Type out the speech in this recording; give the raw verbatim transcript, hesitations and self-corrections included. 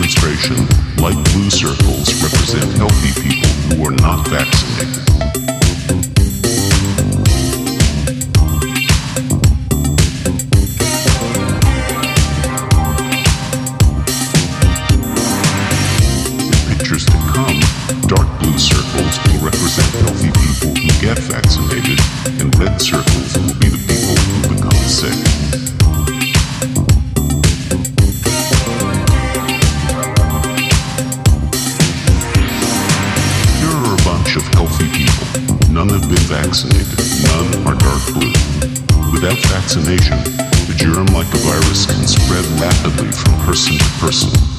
demonstration, light blue circles represent healthy people who are not vaccinated. In pictures to come, dark blue circles will represent healthy people who get vaccinated, and red circles will be the people who become sick. Of healthy people. None have been vaccinated. None are dark blue. Without vaccination, the germ, like a virus, can spread rapidly from person to person.